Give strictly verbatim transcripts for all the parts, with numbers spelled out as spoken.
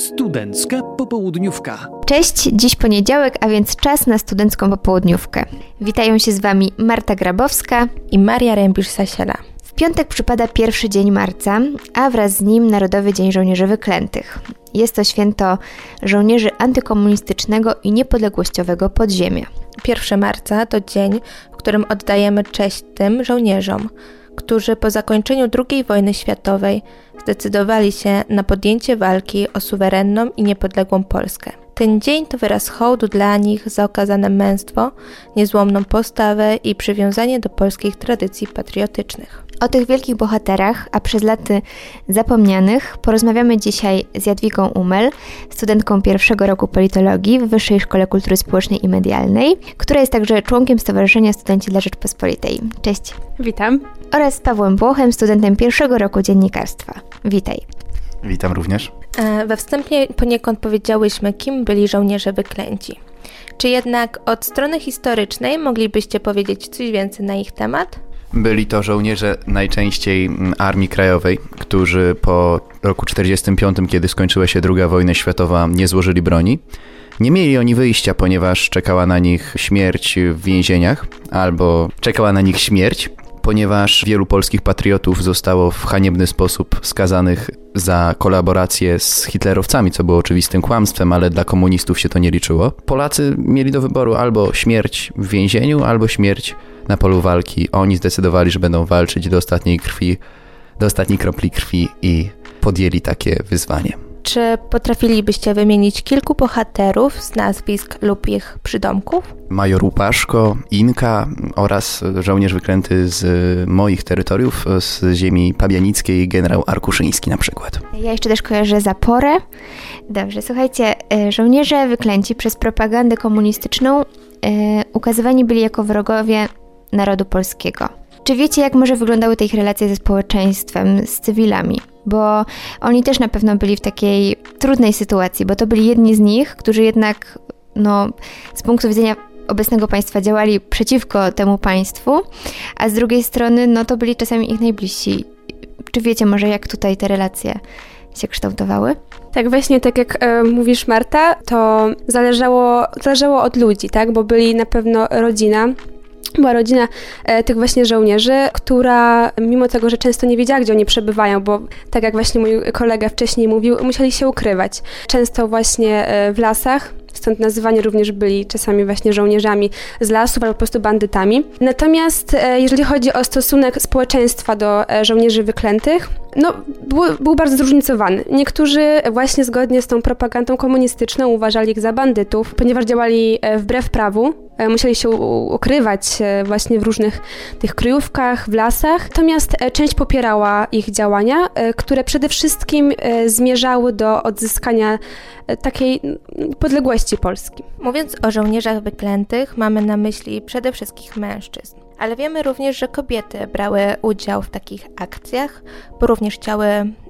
Studencka popołudniówka. Cześć, dziś poniedziałek, a więc czas na studencką popołudniówkę. Witają się z Wami Marta Grabowska i Maria Rębisz-Sasiela. W piątek przypada pierwszy dzień marca, a wraz z nim Narodowy Dzień Żołnierzy Wyklętych. Jest to święto żołnierzy antykomunistycznego i niepodległościowego podziemia. pierwszego marca to dzień, w którym oddajemy cześć tym żołnierzom, którzy po zakończeniu drugiej wojny światowej zdecydowali się na podjęcie walki o suwerenną i niepodległą Polskę. Ten dzień to wyraz hołdu dla nich za okazane męstwo, niezłomną postawę i przywiązanie do polskich tradycji patriotycznych. O tych wielkich bohaterach, a przez laty zapomnianych, porozmawiamy dzisiaj z Jadwigą Umel, studentką pierwszego roku politologii w Wyższej Szkole Kultury Społecznej i Medialnej, która jest także członkiem Stowarzyszenia Studenci dla Rzeczpospolitej. Cześć. Witam. Oraz z Pawłem Błochem, studentem pierwszego roku dziennikarstwa. Witaj. Witam również. We wstępie poniekąd powiedziałyśmy, kim byli żołnierze wyklęci. Czy jednak od strony historycznej moglibyście powiedzieć coś więcej na ich temat? Byli to żołnierze najczęściej Armii Krajowej, którzy po roku czterdziestym piątym, kiedy skończyła się druga wojna światowa, nie złożyli broni. Nie mieli oni wyjścia, ponieważ czekała na nich śmierć w więzieniach, albo czekała na nich śmierć, ponieważ wielu polskich patriotów zostało w haniebny sposób skazanych za kolaborację z hitlerowcami, co było oczywistym kłamstwem, ale dla komunistów się to nie liczyło. Polacy mieli do wyboru albo śmierć w więzieniu, albo śmierć na polu walki. Oni zdecydowali, że będą walczyć do ostatniej krwi, do ostatniej kropli krwi i podjęli takie wyzwanie. Czy potrafilibyście wymienić kilku bohaterów z nazwisk lub ich przydomków? Major Łupaszko, Inka oraz żołnierz wyklęty z moich terytoriów, z ziemi pabianickiej, generał Arkuszyński na przykład. Ja jeszcze też kojarzę Zaporę. Dobrze, słuchajcie, żołnierze wyklęci przez propagandę komunistyczną yy, ukazywani byli jako wrogowie narodu polskiego. Czy wiecie, jak może wyglądały te ich relacje ze społeczeństwem, z cywilami? Bo oni też na pewno byli w takiej trudnej sytuacji, bo to byli jedni z nich, którzy jednak no, z punktu widzenia obecnego państwa działali przeciwko temu państwu, a z drugiej strony no, to byli czasami ich najbliżsi. Czy wiecie może, jak tutaj te relacje się kształtowały? Tak, właśnie tak jak e, mówisz, Marta, to zależało, zależało od ludzi, tak? Bo byli na pewno rodzina, Była rodzina e, tych właśnie żołnierzy, która mimo tego, że często nie wiedziała, gdzie oni przebywają, bo tak jak właśnie mój kolega wcześniej mówił, musieli się ukrywać. Często właśnie e, w lasach, stąd nazywani również byli czasami właśnie żołnierzami z lasów albo po prostu bandytami. Natomiast e, jeżeli chodzi o stosunek społeczeństwa do e, żołnierzy wyklętych, no był, był bardzo zróżnicowany. Niektórzy właśnie zgodnie z tą propagandą komunistyczną uważali ich za bandytów, ponieważ działali e, wbrew prawu. Musieli się ukrywać właśnie w różnych tych kryjówkach, w lasach. Natomiast część popierała ich działania, które przede wszystkim zmierzały do odzyskania takiej podległości Polski. Mówiąc o żołnierzach wyklętych, mamy na myśli przede wszystkim mężczyzn. Ale wiemy również, że kobiety brały udział w takich akcjach, bo również chciały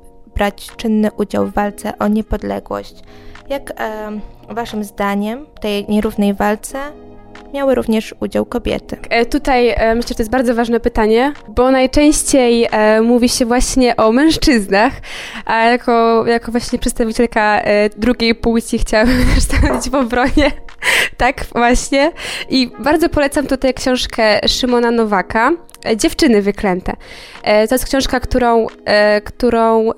brać czynny udział w walce o niepodległość. Jak e, waszym zdaniem w tej nierównej walce miały również udział kobiety? E, tutaj e, myślę, że to jest bardzo ważne pytanie, bo najczęściej e, mówi się właśnie o mężczyznach, a jako, jako właśnie przedstawicielka e, drugiej płci chciałabym też stanąć w obronie. Tak, właśnie. I bardzo polecam tutaj książkę Szymona Nowaka, Dziewczyny wyklęte. To jest książka, którą, którą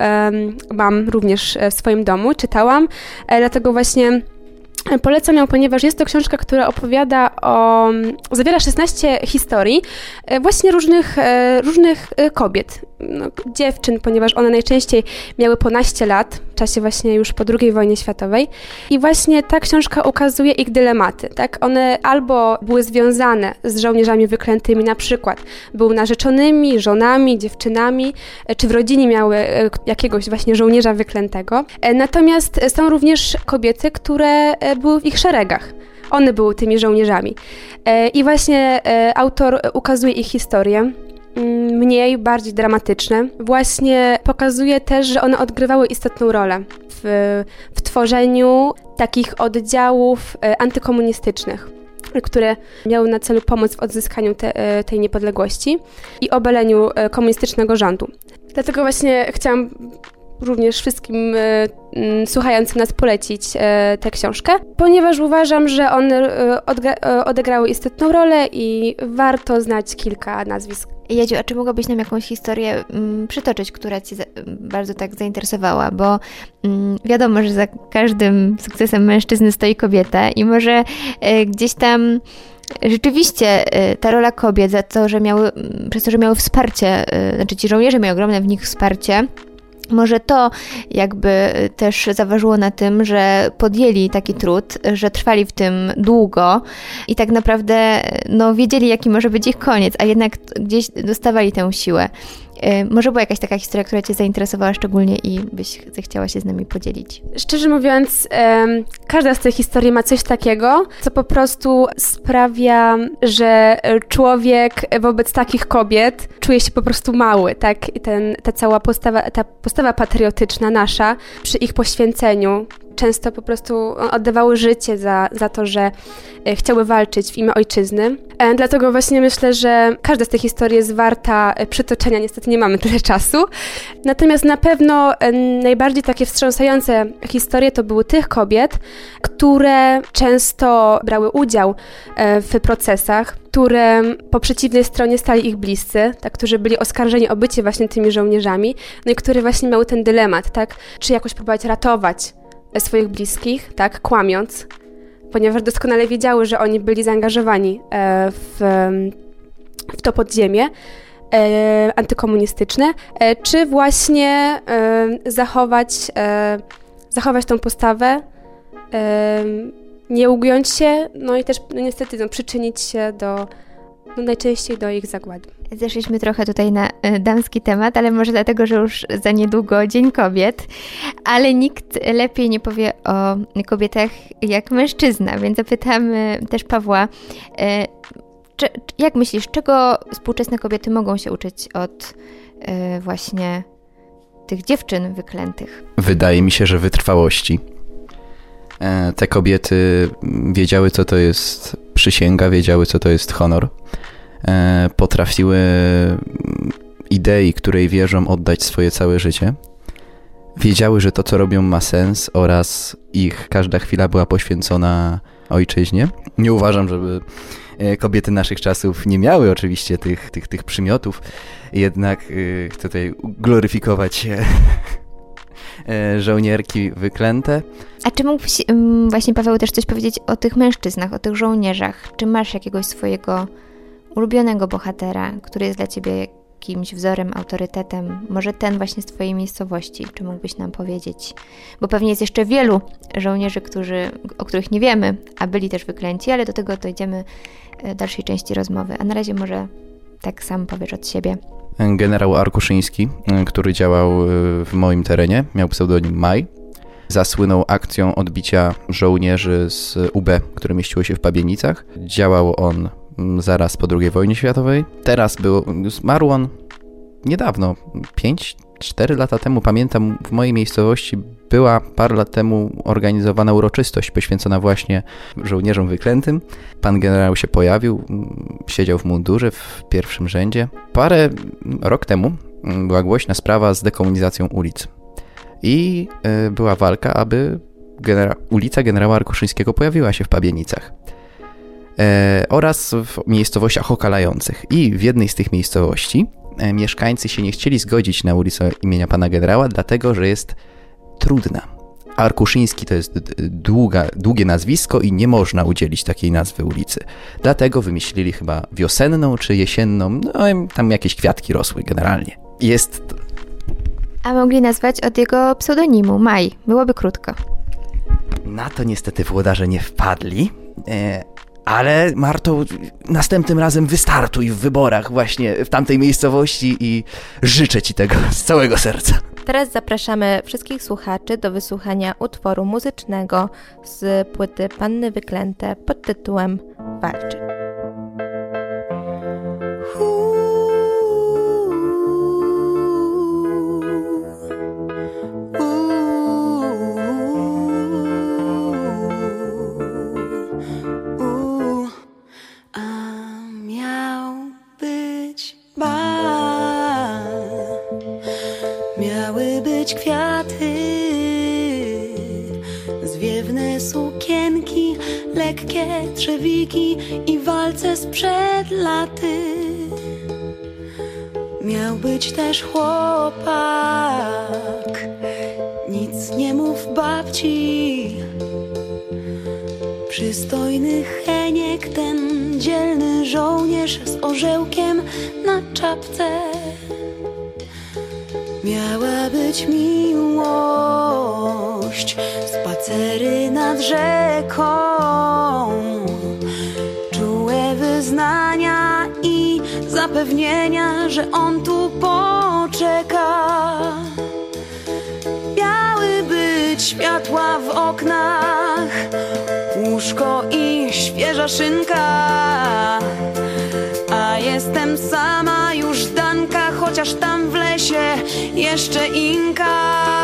mam również w swoim domu, czytałam, dlatego właśnie polecam ją, ponieważ jest to książka, która opowiada o, zawiera szesnaście historii właśnie różnych, różnych kobiet, no, dziewczyn, ponieważ one najczęściej miały po naście lat, w czasie właśnie już po drugiej wojnie światowej. I właśnie ta książka ukazuje ich dylematy, tak? One albo były związane z żołnierzami wyklętymi, na przykład były narzeczonymi, żonami, dziewczynami, czy w rodzinie miały jakiegoś właśnie żołnierza wyklętego. Natomiast są również kobiety, które były w ich szeregach. One były tymi żołnierzami. I właśnie autor ukazuje ich historię, mniej, bardziej dramatyczne. Właśnie pokazuje też, że one odgrywały istotną rolę w, w tworzeniu takich oddziałów antykomunistycznych, które miały na celu pomoc w odzyskaniu te, tej niepodległości i obaleniu komunistycznego rządu. Dlatego właśnie chciałam również wszystkim e, m, słuchającym nas polecić e, tę książkę, ponieważ uważam, że one e, odgra- e, odegrały istotną rolę i warto znać kilka nazwisk. Jadziu, a czy mogłabyś nam jakąś historię m, przytoczyć, która Cię za, bardzo tak zainteresowała? Bo m, wiadomo, że za każdym sukcesem mężczyzny stoi kobieta i może e, gdzieś tam rzeczywiście e, ta rola kobiet, za to, że miały, przez to, że miały wsparcie, e, znaczy ci żołnierze mieli ogromne w nich wsparcie, może to jakby też zaważyło na tym, że podjęli taki trud, że trwali w tym długo i tak naprawdę no, wiedzieli, jaki może być ich koniec, a jednak gdzieś dostawali tę siłę. Może była jakaś taka historia, która Cię zainteresowała szczególnie i byś zechciała się z nami podzielić? Szczerze mówiąc, um, każda z tych historii ma coś takiego, co po prostu sprawia, że człowiek wobec takich kobiet czuje się po prostu mały, tak? I ten, ta cała postawa, ta postawa patriotyczna nasza przy ich poświęceniu, często po prostu oddawały życie za, za to, że chciały walczyć w imię ojczyzny. Dlatego właśnie myślę, że każda z tych historii jest warta przytoczenia. Niestety nie mamy tyle czasu. Natomiast na pewno najbardziej takie wstrząsające historie to były tych kobiet, które często brały udział w procesach, które po przeciwnej stronie stali ich bliscy, tak, którzy byli oskarżeni o bycie właśnie tymi żołnierzami, no i które właśnie miały ten dylemat, tak, czy jakoś próbować ratować swoich bliskich, tak, kłamiąc, ponieważ doskonale wiedziały, że oni byli zaangażowani w, w to podziemie e, antykomunistyczne, e, czy właśnie e, zachować, e, zachować tą postawę, e, nie ugiąć się, no i też no niestety no, przyczynić się do, no, najczęściej do ich zagłady. Zeszliśmy trochę tutaj na damski temat, ale może dlatego, że już za niedługo Dzień Kobiet, ale nikt lepiej nie powie o kobietach jak mężczyzna, więc zapytamy też Pawła, czy, jak myślisz, czego współczesne kobiety mogą się uczyć od właśnie tych dziewczyn wyklętych? Wydaje mi się, że wytrwałości. Te kobiety wiedziały, co to jest przysięga, wiedziały, co to jest honor. Potrafiły idei, której wierzą, oddać swoje całe życie. Wiedziały, że to, co robią, ma sens oraz ich każda chwila była poświęcona ojczyźnie. Nie uważam, żeby kobiety naszych czasów nie miały oczywiście tych, tych, tych przymiotów, jednak chcę tutaj gloryfikować żołnierki wyklęte. A czy mógłbyś właśnie, Paweł, też coś powiedzieć o tych mężczyznach, o tych żołnierzach? Czy masz jakiegoś swojego ulubionego bohatera, który jest dla Ciebie jakimś wzorem, autorytetem? Może ten właśnie z Twojej miejscowości, czy mógłbyś nam powiedzieć? Bo pewnie jest jeszcze wielu żołnierzy, którzy, o których nie wiemy, a byli też wyklęci, ale do tego dojdziemy w dalszej części rozmowy. A na razie może tak sam powiesz od siebie. Generał Arkuszyński, który działał w moim terenie, miał pseudonim Maj. Zasłynął akcją odbicia żołnierzy z U B, które mieściło się w Pabienicach. Działał on zaraz po drugiej wojnie światowej. Teraz był, zmarł on niedawno, pięć cztery lata temu. Pamiętam, w mojej miejscowości była parę lat temu organizowana uroczystość poświęcona właśnie żołnierzom wyklętym. Pan generał się pojawił, siedział w mundurze w pierwszym rzędzie. Parę rok temu była głośna sprawa z dekomunizacją ulic. I y, była walka, aby genera- ulica generała Arkuszyńskiego pojawiła się w Pabienicach. E, oraz w miejscowościach okalających. I w jednej z tych miejscowości e, mieszkańcy się nie chcieli zgodzić na ulicę imienia pana generała, dlatego że jest trudna. Arkuszyński to jest długa, długie nazwisko i nie można udzielić takiej nazwy ulicy. Dlatego wymyślili chyba wiosenną czy jesienną, no tam jakieś kwiatki rosły generalnie. Jest... A mogli nazwać od jego pseudonimu, Maj. Byłoby krótko. Na to niestety włodarze nie wpadli, e, ale Marto, następnym razem wystartuj w wyborach właśnie w tamtej miejscowości i życzę Ci tego z całego serca. Teraz zapraszamy wszystkich słuchaczy do wysłuchania utworu muzycznego z płyty Panny Wyklęte pod tytułem Walczy. Miały być kwiaty lekkie trzewiki i walce sprzed laty. Miał być też chłopak, nic nie mów babci. Przystojny Heniek, ten dzielny żołnierz z orzełkiem na czapce. Miała być miłość, spacery nad rzeką, czułe wyznania i zapewnienia, że on tu poczeka. Miały być światła w oknach, łóżko i świeża szynka, a jestem sama już Danka, chociaż tam w lesie jeszcze Inka.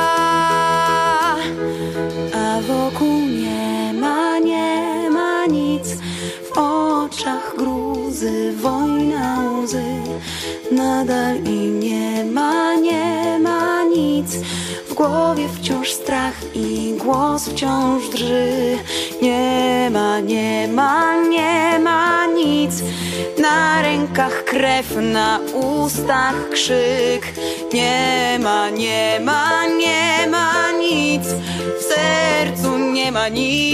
A wokół nie ma, nie ma nic, w oczach gruzy, wojna, łzy. Nadal i nie ma, nie ma nic, w głowie wciąż strach i głos wciąż drży. Nie ma, nie ma, nie ma nic, na rękach krew, na ustach krzyk. Nie ma, nie ma, nie ma nic, w sercu nie ma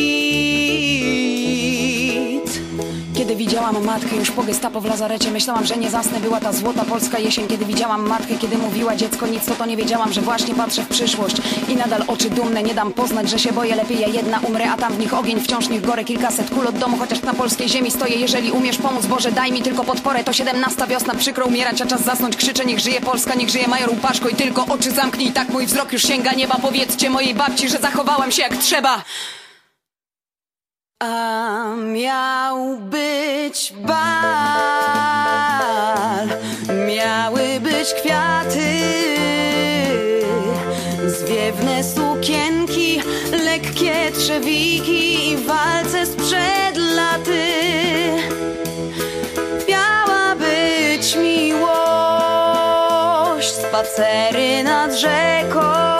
nic. Kiedy widziałam matkę już po gestapo w lazarecie, myślałam, że nie zasnę. Była ta złota polska jesień. Kiedy widziałam matkę, kiedy mówiła dziecko nic, to to nie wiedziałam, że właśnie patrzę w przyszłość. I nadal oczy dumne, nie dam poznać, że się boję. Lepiej ja jedna umrę, a tam w nich ogień, wciąż niech gorę. Kilkaset kul od domu, chociaż na polskiej ziemi stoję. Jeżeli umiesz pomóc, Boże, daj mi tylko podporę. To siedemnasta wiosna, przykro umierać, a czas zasnąć. Krzyczę, niech żyje Polska, niech żyje major Łupaszko. I tylko oczy zamknij, tak mój wzrok już sięga nieba. Powiedzcie mojej babci, że zachowałam się jak trzeba. A miał być bal, miały być kwiaty, zwiewne sukienki, lekkie trzewiki i walce sprzed laty. Miała być miłość, spacery nad rzeką,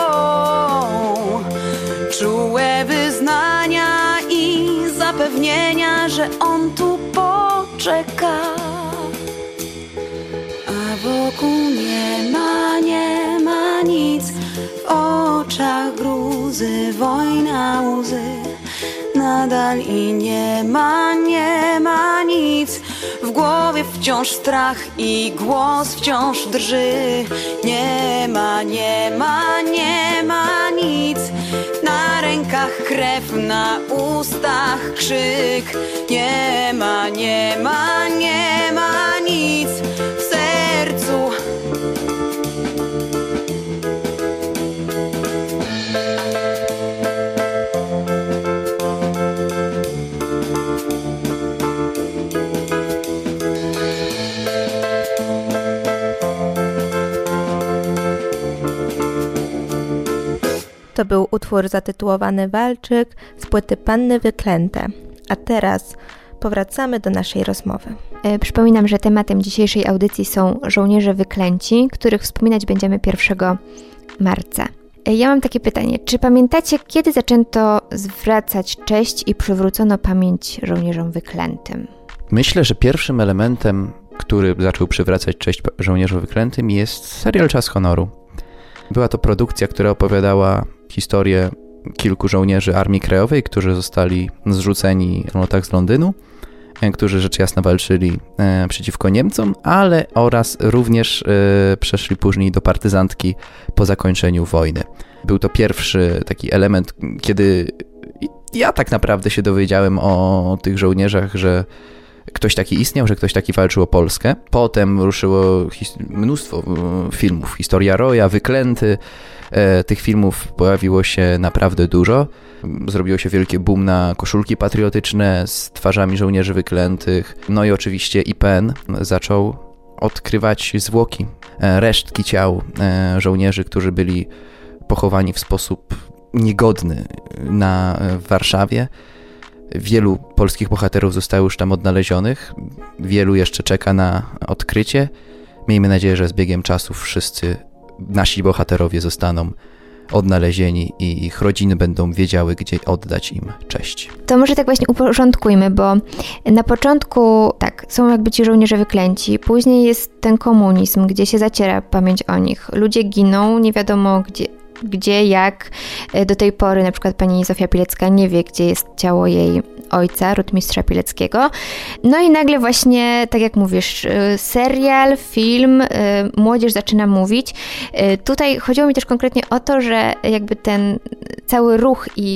czułe wyznania i zapewnienia, że on tu poczeka. A wokół nie ma, nie ma nic, w oczach gruzy, wojna, łzy. Nadal i nie ma, nie ma nic, w głowie wciąż strach i głos wciąż drży. Nie ma, nie ma, nie ma nic, na rękach krew, na ustach krzyk. Nie ma, nie ma, nie ma nic, w sercu. To był utwór zatytułowany Walczyk z płyty Panny Wyklęte. A teraz powracamy do naszej rozmowy. Przypominam, że tematem dzisiejszej audycji są żołnierze wyklęci, których wspominać będziemy pierwszego marca. Ja mam takie pytanie, czy pamiętacie, kiedy zaczęto zwracać cześć i przywrócono pamięć żołnierzom wyklętym? Myślę, że pierwszym elementem, który zaczął przywracać cześć żołnierzom wyklętym, jest serial Czas Honoru. Była to produkcja, która opowiadała historię kilku żołnierzy Armii Krajowej, którzy zostali zrzuceni w lotach z Londynu, którzy rzecz jasna walczyli e, przeciwko Niemcom, ale oraz również e, przeszli później do partyzantki po zakończeniu wojny. Był to pierwszy taki element, kiedy ja tak naprawdę się dowiedziałem o tych żołnierzach, że ktoś taki istniał, że ktoś taki walczył o Polskę. Potem ruszyło his- mnóstwo filmów. Historia Roya, Wyklęty. E, tych filmów pojawiło się naprawdę dużo. Zrobiło się wielkie boom na koszulki patriotyczne z twarzami żołnierzy wyklętych. No i oczywiście I P N zaczął odkrywać zwłoki, e, resztki ciał e, żołnierzy, którzy byli pochowani w sposób niegodny na, w Warszawie. Wielu polskich bohaterów zostało już tam odnalezionych, wielu jeszcze czeka na odkrycie. Miejmy nadzieję, że z biegiem czasu wszyscy nasi bohaterowie zostaną odnalezieni i ich rodziny będą wiedziały, gdzie oddać im cześć. To może tak właśnie uporządkujmy, bo na początku tak, są jakby ci żołnierze wyklęci, później jest ten komunizm, gdzie się zaciera pamięć o nich. Ludzie giną, nie wiadomo gdzie, gdzie, jak. Do tej pory na przykład pani Zofia Pilecka nie wie, gdzie jest ciało jej ojca, rotmistrza Pileckiego. No i nagle właśnie, tak jak mówisz, serial, film, młodzież zaczyna mówić. Tutaj chodziło mi też konkretnie o to, że jakby ten cały ruch i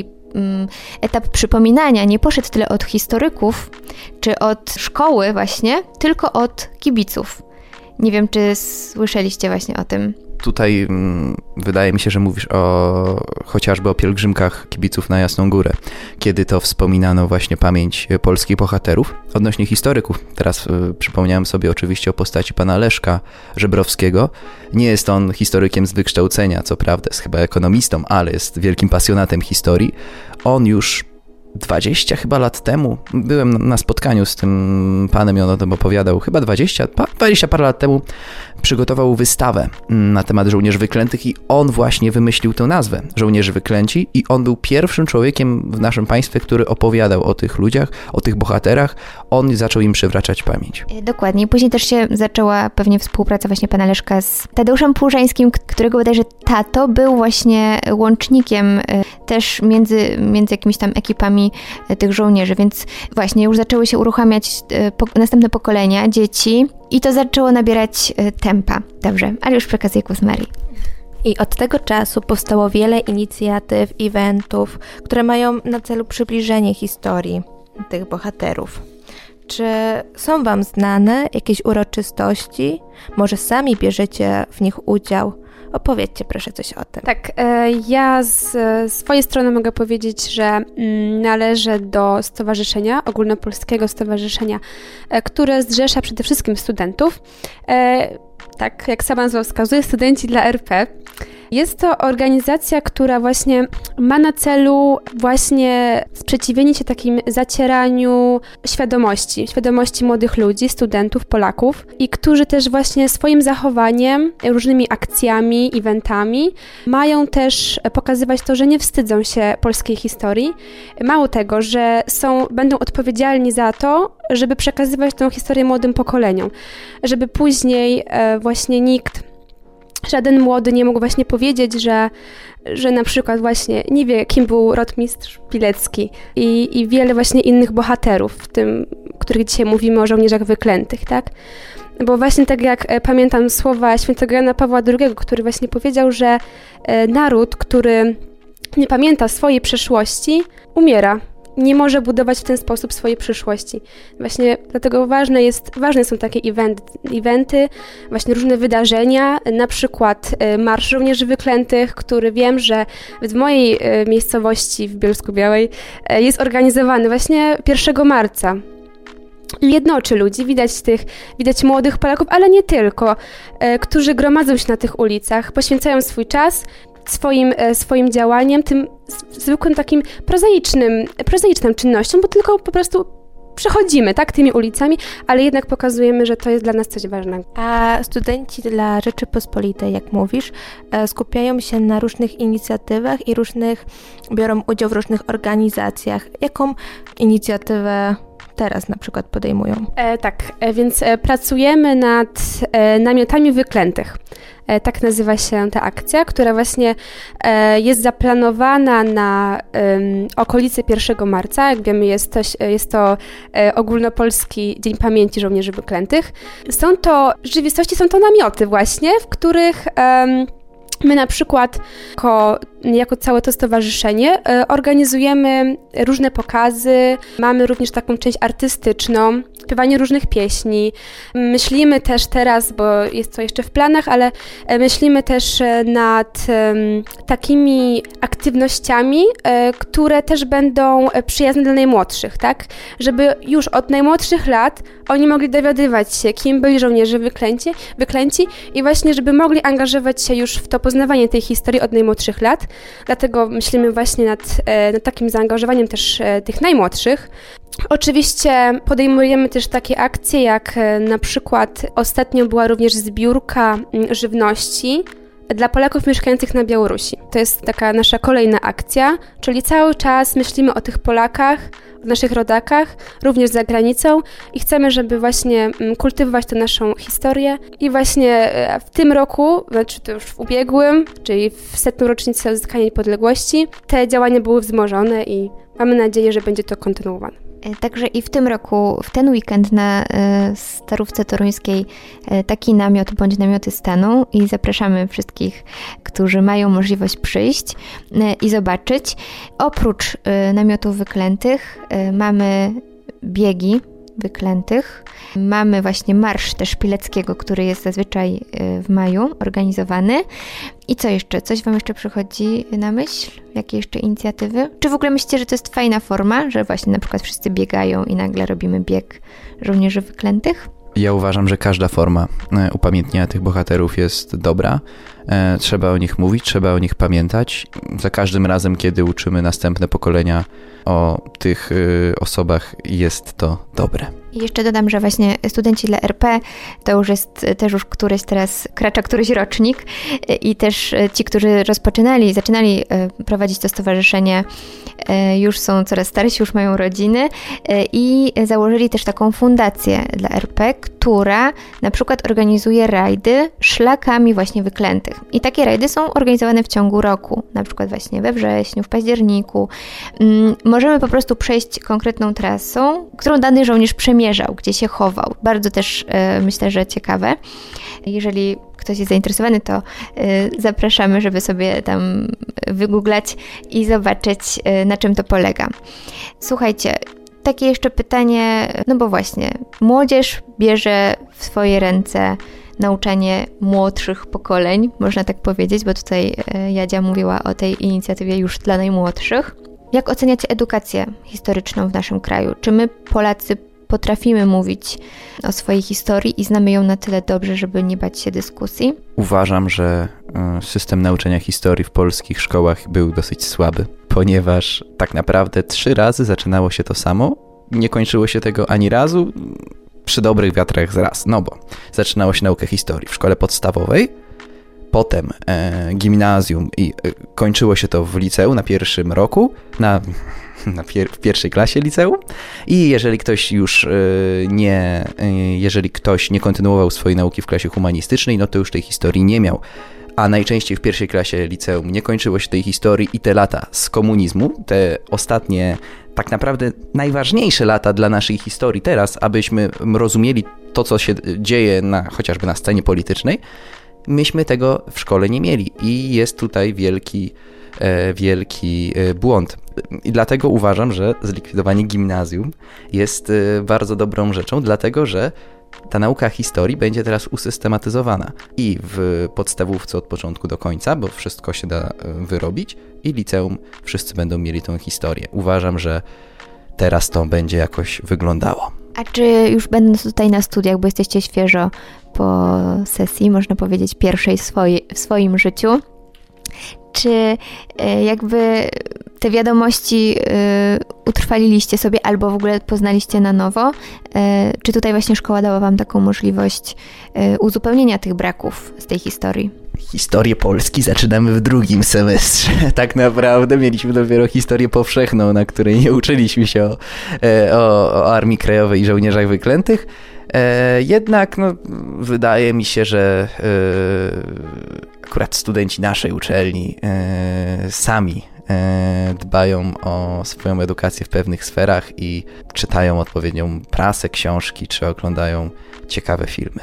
etap przypominania nie poszedł tyle od historyków, czy od szkoły właśnie, tylko od kibiców. Nie wiem, czy słyszeliście właśnie o tym. Tutaj mm, wydaje mi się, że mówisz o chociażby o pielgrzymkach kibiców na Jasną Górę, kiedy to wspominano właśnie pamięć polskich bohaterów. Odnośnie historyków, teraz y, przypomniałem sobie oczywiście o postaci pana Leszka Żebrowskiego. Nie jest on historykiem z wykształcenia, co prawda jest chyba ekonomistą, ale jest wielkim pasjonatem historii. On już dwadzieścia chyba lat temu, byłem na spotkaniu z tym panem i on o tym opowiadał, chyba dwadzieścia, dwadzieścia parę lat temu przygotował wystawę na temat żołnierzy wyklętych i on właśnie wymyślił tę nazwę, żołnierzy wyklęci, i on był pierwszym człowiekiem w naszym państwie, który opowiadał o tych ludziach, o tych bohaterach. On zaczął im przywracać pamięć. Dokładnie. Później też się zaczęła pewnie współpraca właśnie pana Leszka z Tadeuszem Płużańskim, którego bodajże tato był właśnie łącznikiem też między, między jakimiś tam ekipami tych żołnierzy, więc właśnie już zaczęły się uruchamiać następne pokolenia, dzieci, i to zaczęło nabierać tempa. Dobrze, ale już przekazuję głos Marii. I od tego czasu powstało wiele inicjatyw, eventów, które mają na celu przybliżenie historii tych bohaterów. Czy są wam znane jakieś uroczystości? Może sami bierzecie w nich udział? Opowiedzcie proszę coś o tym. Tak, ja z swojej strony mogę powiedzieć, że należę do stowarzyszenia, ogólnopolskiego stowarzyszenia, które zrzesza przede wszystkim studentów. Tak, jak sama nazwa wskazuje, Studenci dla R P. Jest to organizacja, która właśnie ma na celu właśnie sprzeciwienie się takim zacieraniu świadomości, świadomości młodych ludzi, studentów, Polaków, i którzy też właśnie swoim zachowaniem, różnymi akcjami, eventami mają też pokazywać to, że nie wstydzą się polskiej historii. Mało tego, że są, będą odpowiedzialni za to, żeby przekazywać tę historię młodym pokoleniom, żeby później e, właśnie nikt, żaden młody nie mógł właśnie powiedzieć, że, że na przykład właśnie nie wie, kim był rotmistrz Pilecki i, i wiele właśnie innych bohaterów, w tym, których dzisiaj mówimy o żołnierzach wyklętych, tak? Bo właśnie tak jak pamiętam słowa świętego Jana Pawła drugiego, który właśnie powiedział, że naród, który nie pamięta swojej przeszłości, umiera. Nie może budować w ten sposób swojej przyszłości. Właśnie dlatego ważne, jest, ważne są takie event, eventy, właśnie różne wydarzenia, na przykład Marsz Żołnierzy Wyklętych, który wiem, że w mojej miejscowości w Bielsku-Białej jest organizowany właśnie pierwszego marca. Jednoczy ludzi, widać tych, widać młodych Polaków, ale nie tylko, którzy gromadzą się na tych ulicach, poświęcają swój czas, swoim, swoim działaniem, tym zwykłym takim prozaicznym, prozaiczną czynnością, bo tylko po prostu przechodzimy, tak, tymi ulicami, ale jednak pokazujemy, że to jest dla nas coś ważnego. A studenci dla Rzeczypospolitej, jak mówisz, skupiają się na różnych inicjatywach i różnych, biorą udział w różnych organizacjach. Jaką inicjatywę teraz na przykład podejmują? E, tak, e, więc e, pracujemy nad e, namiotami wyklętych. E, tak nazywa się ta akcja, która właśnie e, jest zaplanowana na e, okolice pierwszego marca. Jak wiemy, jest to, jest to e, ogólnopolski Dzień Pamięci Żołnierzy Wyklętych. Są to, w rzeczywistości są to namioty właśnie, w których e, my na przykład jako, jako całe to stowarzyszenie y, organizujemy różne pokazy, mamy również taką część artystyczną, śpiewanie różnych pieśni. Myślimy też teraz, bo jest to jeszcze w planach, ale myślimy też nad y, takimi aktywnościami, y, które też będą przyjazne dla najmłodszych, tak? Żeby już od najmłodszych lat oni mogli dowiadywać się, kim byli żołnierze wyklęci, wyklęci i właśnie, żeby mogli angażować się już w to poznawanie tej historii od najmłodszych lat. Dlatego myślimy właśnie nad, nad takim zaangażowaniem też tych najmłodszych. Oczywiście podejmujemy też takie akcje, jak na przykład ostatnio była również zbiórka żywności dla Polaków mieszkających na Białorusi. To jest taka nasza kolejna akcja, czyli cały czas myślimy o tych Polakach, o naszych rodakach, również za granicą i chcemy, żeby właśnie kultywować tę naszą historię i właśnie w tym roku, znaczy to już w ubiegłym, czyli w setną rocznicę odzyskania niepodległości, te działania były wzmożone i mamy nadzieję, że będzie to kontynuowane. Także i w tym roku, w ten weekend na Starówce Toruńskiej taki namiot bądź namioty staną i zapraszamy wszystkich, którzy mają możliwość przyjść i zobaczyć. Oprócz namiotów wyklętych mamy biegi wyklętych. Mamy właśnie marsz też Pileckiego, który jest zazwyczaj w maju organizowany. I co jeszcze? Coś wam jeszcze przychodzi na myśl? Jakie jeszcze inicjatywy? Czy w ogóle myślicie, że to jest fajna forma, że właśnie na przykład wszyscy biegają i nagle robimy bieg żołnierzy wyklętych? Ja uważam, że każda forma upamiętnienia tych bohaterów jest dobra. Trzeba o nich mówić, trzeba o nich pamiętać. Za każdym razem, kiedy uczymy następne pokolenia o tych osobach, jest to dobre. I jeszcze dodam, że właśnie studenci dla R P to już jest też już któryś teraz, kracza któryś rocznik i też ci, którzy rozpoczynali, zaczynali prowadzić to stowarzyszenie, już są coraz starsi, już mają rodziny i założyli też taką fundację dla R P, która na przykład organizuje rajdy szlakami właśnie wyklętych. I takie rajdy są organizowane w ciągu roku, na przykład właśnie we wrześniu, w październiku. Możemy po prostu przejść konkretną trasą, którą dany żołnierz przemierzał, gdzie się chował. Bardzo też myślę, że ciekawe. Jeżeli ktoś jest zainteresowany, to zapraszamy, żeby sobie tam wygooglać i zobaczyć, na czym to polega. Słuchajcie, takie jeszcze pytanie, no bo właśnie, młodzież bierze w swoje ręce nauczanie młodszych pokoleń, można tak powiedzieć, bo tutaj Jadzia mówiła o tej inicjatywie już dla najmłodszych. Jak oceniacie edukację historyczną w naszym kraju? Czy my, Polacy, potrafimy mówić o swojej historii i znamy ją na tyle dobrze, żeby nie bać się dyskusji? Uważam, że system nauczania historii w polskich szkołach był dosyć słaby, ponieważ tak naprawdę trzy razy zaczynało się to samo, nie kończyło się tego ani razu, przy dobrych wiatrach z raz, no bo zaczynało się naukę historii w szkole podstawowej, potem e, gimnazjum i e, kończyło się to w liceum na pierwszym roku, na, na pier, w pierwszej klasie liceum i jeżeli ktoś już e, nie, e, jeżeli ktoś nie kontynuował swojej nauki w klasie humanistycznej, no to już tej historii nie miał. A najczęściej w pierwszej klasie liceum nie kończyło się tej historii i te lata z komunizmu, te ostatnie, tak naprawdę najważniejsze lata dla naszej historii teraz, abyśmy rozumieli to, co się dzieje na, chociażby na scenie politycznej, myśmy tego w szkole nie mieli i jest tutaj wielki, e, wielki e, błąd. I dlatego uważam, że zlikwidowanie gimnazjum jest e, bardzo dobrą rzeczą, dlatego że ta nauka historii będzie teraz usystematyzowana i w podstawówce od początku do końca, bo wszystko się da wyrobić i liceum wszyscy będą mieli tą historię. Uważam, że teraz to będzie jakoś wyglądało. A czy już będąc tutaj na studiach, bo jesteście świeżo po sesji, można powiedzieć pierwszej swoje, w swoim życiu, czy jakby te wiadomości utrwaliliście sobie albo w ogóle poznaliście na nowo? Czy tutaj właśnie szkoła dała wam taką możliwość uzupełnienia tych braków z tej historii? Historię Polski zaczynamy w drugim semestrze. Tak naprawdę mieliśmy dopiero historię powszechną, na której nie uczyliśmy się o, o, o Armii Krajowej i żołnierzach wyklętych. E, jednak no, wydaje mi się, że e, akurat studenci naszej uczelni e, sami e, dbają o swoją edukację w pewnych sferach i czytają odpowiednią prasę, książki, czy oglądają ciekawe filmy.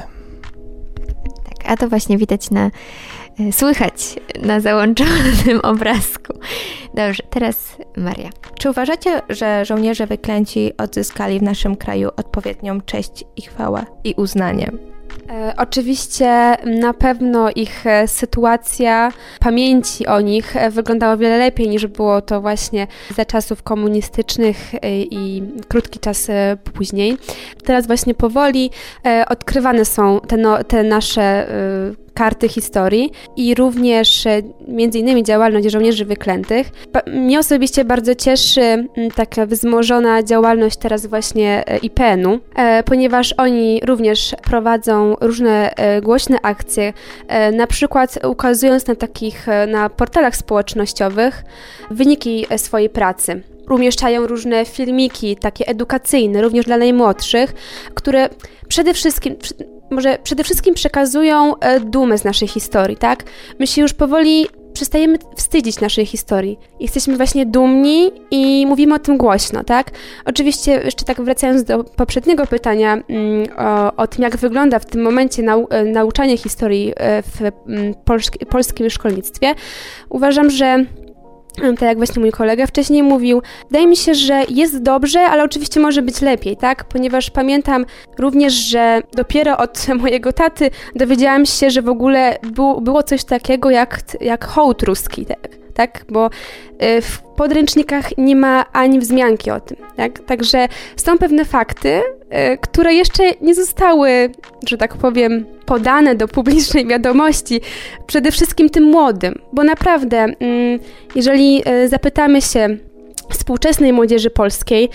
Tak, a to właśnie widać na, słychać na załączonym obrazku. Dobrze, teraz Maria. Czy uważacie, że żołnierze wyklęci odzyskali w naszym kraju odpowiednią cześć i chwałę i uznanie? E, oczywiście na pewno ich sytuacja, pamięci o nich wyglądała o wiele lepiej niż było to właśnie za czasów komunistycznych i krótki czas później. Teraz właśnie powoli e, odkrywane są te, no, te nasze e, karty historii i również między innymi działalność żołnierzy wyklętych. Mnie osobiście bardzo cieszy taka wzmożona działalność teraz właśnie I P N-u, ponieważ oni również prowadzą różne głośne akcje, na przykład ukazując na takich, na portalach społecznościowych wyniki swojej pracy. Umieszczają różne filmiki, takie edukacyjne, również dla najmłodszych, które przede wszystkim, może przede wszystkim przekazują dumę z naszej historii, tak? My się już powoli przestajemy wstydzić naszej historii. Jesteśmy właśnie dumni i mówimy o tym głośno, tak? Oczywiście, jeszcze tak wracając do poprzedniego pytania o, o tym, jak wygląda w tym momencie nau, nauczanie historii w polskim, polskim szkolnictwie, uważam, że tak jak właśnie mój kolega wcześniej mówił, wydaje mi się, że jest dobrze, ale oczywiście może być lepiej, tak? Ponieważ pamiętam również, że dopiero od mojego taty dowiedziałam się, że w ogóle było, było coś takiego jak, jak hołd ruski, tak? tak? Bo w podręcznikach nie ma ani wzmianki o tym, tak? Także są pewne fakty, które jeszcze nie zostały, że tak powiem, podane do publicznej wiadomości, przede wszystkim tym młodym, bo naprawdę, jeżeli zapytamy się współczesnej młodzieży polskiej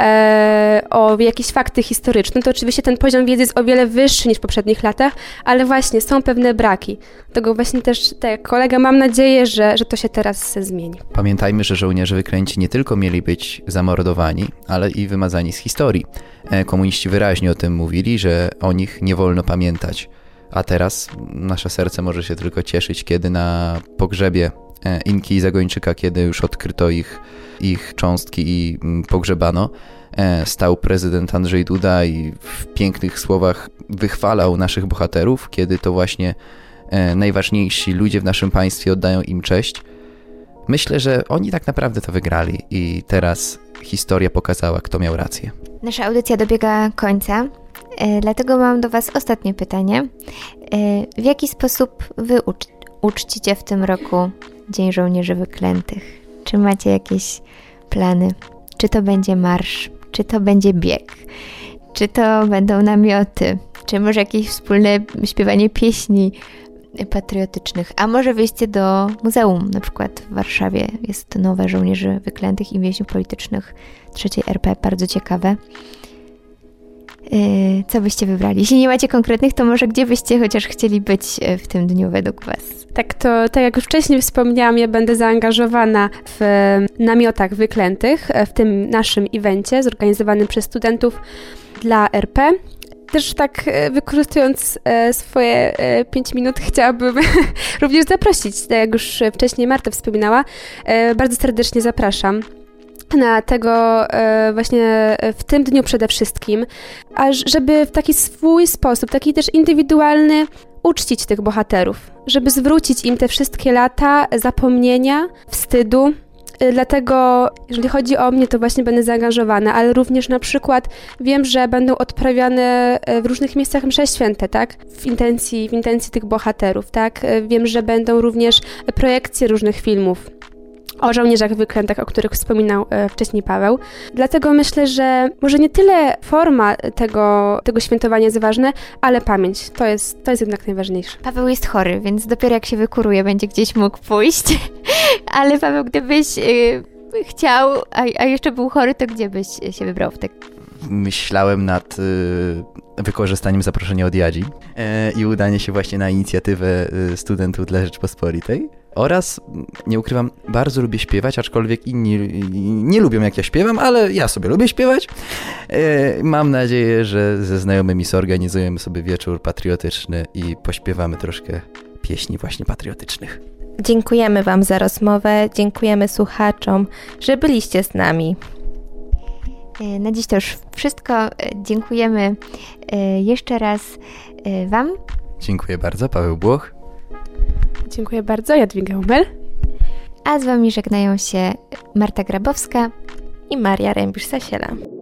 e, o jakieś fakty historyczne, to oczywiście ten poziom wiedzy jest o wiele wyższy niż w poprzednich latach, ale właśnie są pewne braki. Dlatego właśnie też, tak jak kolega, mam nadzieję, że, że to się teraz zmieni. Pamiętajmy, że żołnierze wyklęci nie tylko mieli być zamordowani, ale i wymazani z historii. E, komuniści wyraźnie o tym mówili, że o nich nie wolno pamiętać. A teraz nasze serce może się tylko cieszyć, kiedy na pogrzebie Inki i Zagończyka, kiedy już odkryto ich, ich cząstki i pogrzebano, stał prezydent Andrzej Duda i w pięknych słowach wychwalał naszych bohaterów, kiedy to właśnie najważniejsi ludzie w naszym państwie oddają im cześć. Myślę, że oni tak naprawdę to wygrali i teraz historia pokazała, kto miał rację. Nasza audycja dobiega końca, dlatego mam do Was ostatnie pytanie. W jaki sposób Wy ucz- uczcicie w tym roku Dzień Żołnierzy Wyklętych? Czy macie jakieś plany? Czy to będzie marsz? Czy to będzie bieg? Czy to będą namioty? Czy może jakieś wspólne śpiewanie pieśni patriotycznych? A może wyjście do muzeum, na przykład w Warszawie jest nowe Żołnierzy Wyklętych i Więźniów Politycznych trzeciej R P, bardzo ciekawe. Yy, co byście wybrali? Jeśli nie macie konkretnych, to może gdzie byście chociaż chcieli być w tym dniu według Was? Tak, to tak jak już wcześniej wspomniałam, ja będę zaangażowana w namiotach wyklętych, w tym naszym evencie zorganizowanym przez studentów dla R P. Też tak wykorzystując swoje pięć minut chciałabym również zaprosić, tak jak już wcześniej Marta wspominała, bardzo serdecznie zapraszam na tego właśnie w tym dniu przede wszystkim, a żeby w taki swój sposób, taki też indywidualny, uczcić tych bohaterów, żeby zwrócić im te wszystkie lata zapomnienia, wstydu. Dlatego, jeżeli chodzi o mnie, to właśnie będę zaangażowana, ale również na przykład wiem, że będą odprawiane w różnych miejscach msze święte, tak? W intencji, w intencji tych bohaterów, tak? Wiem, że będą również projekcje różnych filmów o żołnierzach wyklętych, o których wspominał e, wcześniej Paweł. Dlatego myślę, że może nie tyle forma tego, tego świętowania jest ważna, ale pamięć. To jest, to jest jednak najważniejsze. Paweł jest chory, więc dopiero jak się wykuruje, będzie gdzieś mógł pójść. Ale Paweł, gdybyś y, chciał, a, a jeszcze był chory, to gdzie byś się wybrał w tak? Myślałem nad y, wykorzystaniem zaproszenia od Jadzi y, i udanie się właśnie na inicjatywę y, studentów dla Rzeczpospolitej. Oraz, nie ukrywam, bardzo lubię śpiewać, aczkolwiek inni nie lubią jak ja śpiewam, ale ja sobie lubię śpiewać. E, mam nadzieję, że ze znajomymi zorganizujemy sobie wieczór patriotyczny i pośpiewamy troszkę pieśni właśnie patriotycznych. Dziękujemy Wam za rozmowę, dziękujemy słuchaczom, że byliście z nami. Na dziś to już wszystko. Dziękujemy jeszcze raz Wam. Dziękuję bardzo, Paweł Błoch. Dziękuję bardzo, Jadwiga Umel. A z Wami żegnają się Marta Grabowska i Maria Rębisz-Sasiela.